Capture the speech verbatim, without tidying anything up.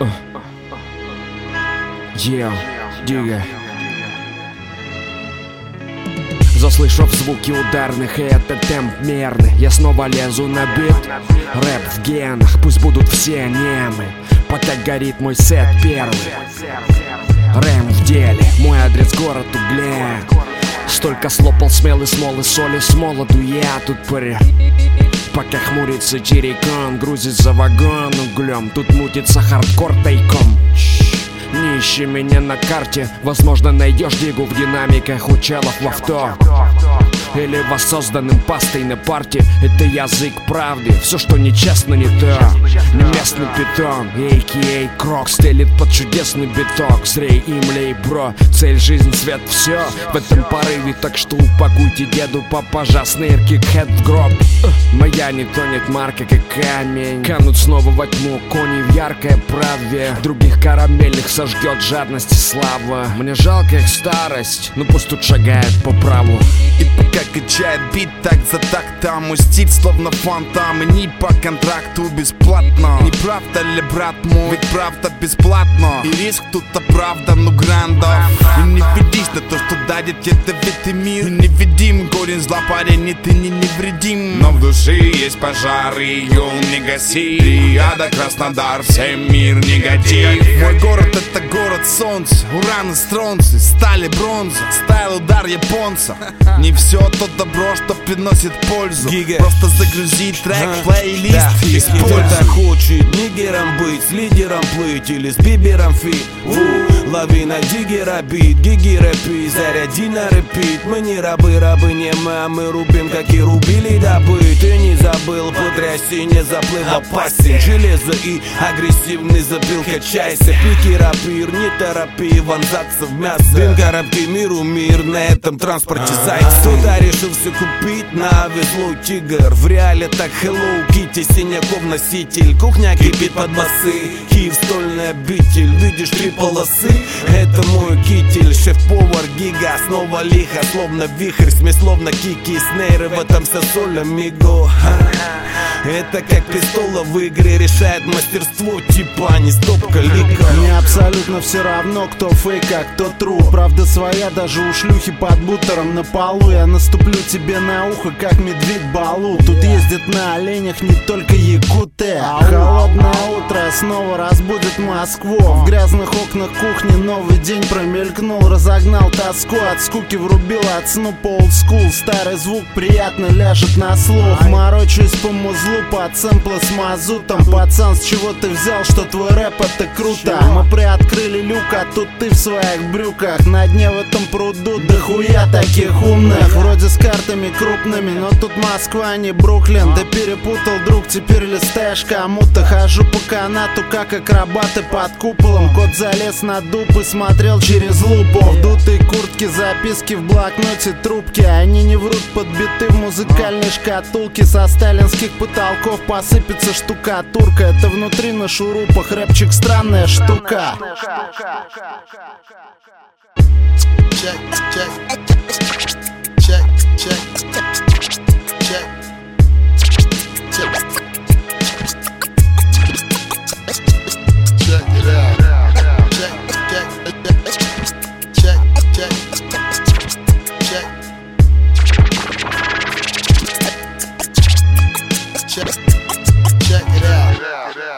Yeah, дига. Заслышав звуки ударных, и это темп мерный, я снова лезу на бит. Рэп в генах, пусть будут все немы, пока горит мой сет первый. Рэм в деле, мой адрес город Углен. Столько слопал смелый смолы, соли с молоду я тут паря. Пока хмурится террикон, грузится вагон углем. Тут мутится хардкор тайком. Не ищи меня на карте, возможно найдешь дигу в динамиках у челов в авто. Или воссозданным пастой на парте. Это язык правды, все что нечестно не то. Не местный питон, а ка а Крок стелит под чудесный биток. Зрей имлей, бро, цель, жизнь, свет, все в этом порыве. Так что упакуйте деду папажа, снейр, кикхэт в гроб. Моя не тонет марка, как камень. Канут снова во тьму кони в яркое праве. Других карамельных сожгет жадность и слава. Мне жалко их старость, но пусть тут шагает по праву. И пока качает бит так за тактом, мой стиль словно фантом, и не по контракту бесплатно. Не правда ли, брат мой, ведь правда бесплатно. И риск тут оправдан у грандов. И не ведись на то, что дадет ядовитый мир. И невидим, горен зла парень, и ты не невредим. Но в душе есть пожары, ее не гаси. Триада, Краснодар, всем мир негатив. Мой город это город солнца, уран и стронцы, стали бронза, стайл удар японца. Не все то добро, что приносит пользу. Гига. Просто загрузи трек, а, плейлист, да. Используй. Кто-то хочет нигером быть, с лидером плыть или с бибером фит. Лавина диггера бит, гиги рэпи, заряди на репит. Мы не рабы, рабы не мы, а мы рубим, как и рубили добыть. Ты не забыл, потряси, не заплыв, опасен. Железо и агрессивный забил, качайся. Пики рапир, не торопи, вонзаться в мясо. Дым коробки, миру мир, на этом транспорте зайца. Кто-то решил все купить на везло тигр. В реале так Hello Kitty, синяков носитель. Кухня кипит под басы, Киев стольный обитель. Видишь три полосы, это мой китель. Шеф-повар гига, снова лихо, словно вихрь. Смесь словно кики и снейры, в этом вся соль, амиго. Это как пистола в игре, решает мастерство, типа не стопка лика. Мне абсолютно все равно, кто фейк, а кто тру. Правда своя даже у шлюхи под бутером на полу. Я наступлю тебе на ухо, как медведь Балу. Тут ездят на оленях не только якуты. Холодное утро снова разбудит Москву. В грязных окнах кухни новый день промелькнул. Разогнал тоску, от скуки врубил от сну по олдскул. Старый звук приятно ляжет на слух. Морочусь по музлу под сэмплы с мазутом. Пацан, с чего ты взял, что твой рэп это круто? Мы приоткрыли люк, а тут ты в своих брюках. На дне в этом пруду дохуя таких умных. Вроде с картами крупными, но тут Москва, не Бруклин. Ты перепутал, друг, теперь листаешь кому-то. Хожу по канату, как акробаты под куполом. Кот залез на дуб и смотрел через лупу. В дутой куртке записки, в блокноте трубки. Они не врут, подбиты в музыкальной шкатулке. Со сталинских потолков посыпется штукатурка. Это внутри на шурупах, рэпчик странная штука. Check, check, check, check, check, check, check it out. Check, check, check, check, check, check, check it out.